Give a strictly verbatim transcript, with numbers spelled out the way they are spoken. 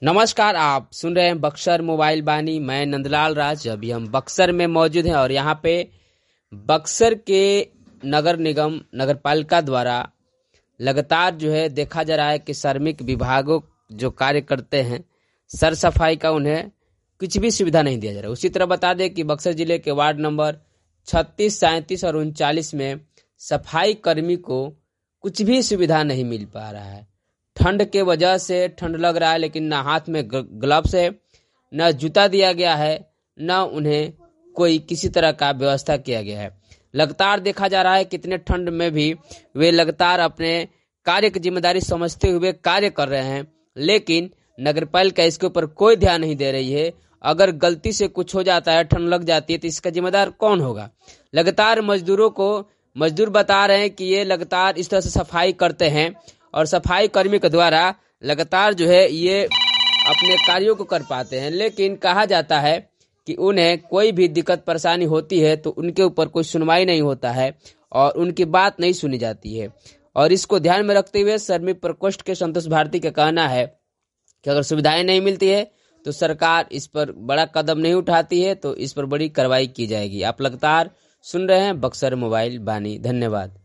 नमस्कार, आप सुन रहे हैं बक्सर मोबाइल बानी। मैं नंदलाल राज। अभी हम बक्सर में मौजूद हैं और यहाँ पे बक्सर के नगर निगम नगर पालिका द्वारा लगातार जो है देखा जा रहा है कि श्रमिक विभागों जो कार्य करते हैं सर सफाई का उन्हें कुछ भी सुविधा नहीं दिया जा रहा है। उसी तरह बता दें कि बक्सर जिले के वार्ड नंबर छत्तीस, सैंतीस और उनचालीस में सफाई कर्मी को कुछ भी सुविधा नहीं मिल पा रहा है। ठंड के वजह से ठंड लग रहा है, लेकिन न हाथ में ग्लव्स है, न जूता दिया गया है, न उन्हें कोई किसी तरह का व्यवस्था किया गया है। लगातार देखा जा रहा है कितने ठंड में भी वे लगातार अपने कार्य की जिम्मेदारी समझते हुए कार्य कर रहे हैं, लेकिन नगरपालिका इसके ऊपर कोई ध्यान नहीं दे रही है। अगर गलती से कुछ हो जाता है, ठंड लग जाती है, तो इसका जिम्मेदार कौन होगा? लगातार मजदूरों को मजदूर बता रहे हैं कि ये लगातार इस तरह से सफाई करते हैं और सफाई कर्मी के द्वारा लगातार जो है ये अपने कार्यों को कर पाते हैं, लेकिन कहा जाता है कि उन्हें कोई भी दिक्कत परेशानी होती है तो उनके ऊपर कोई सुनवाई नहीं होता है और उनकी बात नहीं सुनी जाती है। और इसको ध्यान में रखते हुए श्रमिक प्रकोष्ठ के संतोष भारती का कहना है कि अगर सुविधाएं नहीं मिलती है तो सरकार इस पर बड़ा कदम नहीं उठाती है तो इस पर बड़ी कार्रवाई की जाएगी। आप लगातार सुन रहे हैं बक्सर मोबाइल बानी। धन्यवाद।